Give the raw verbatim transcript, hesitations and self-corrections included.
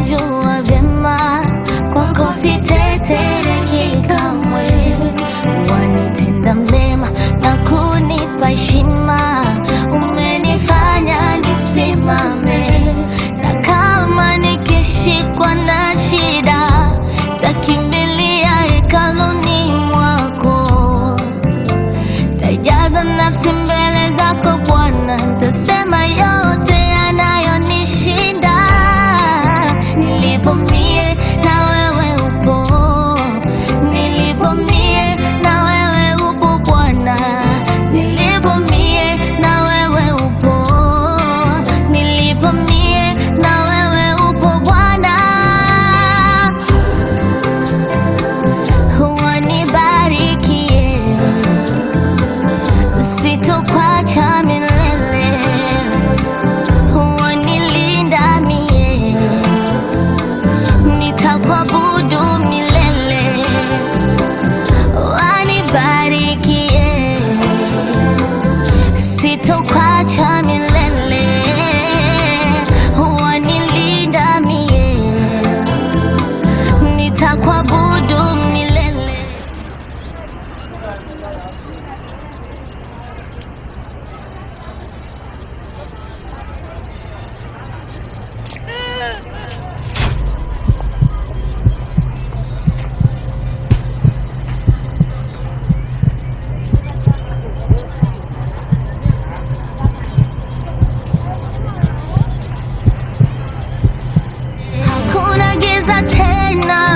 unanijua vyema, kwako sitetereki kamwe. Wanitenda mema na kunipa heshima, umenifanya nisimame. Na kama nikishikwa na shida, takimbilia hekaluni mwako. Tajaza nafsi mbele zako Bwana, tasema yote yanayonishinda. Nilipo mie na wewe upo, nilipo mie na wewe upo Bwana. Nilipo mie na wewe upo, nilipo mie na wewe upo Bwana. Wanibarikie, sitokuacha milele. Wanilinda mie, nitakuabudu milele. Wanibarikie, sitokuacha milele. Wanilinda mie, nitakuabudu milele. Hakuna giza tena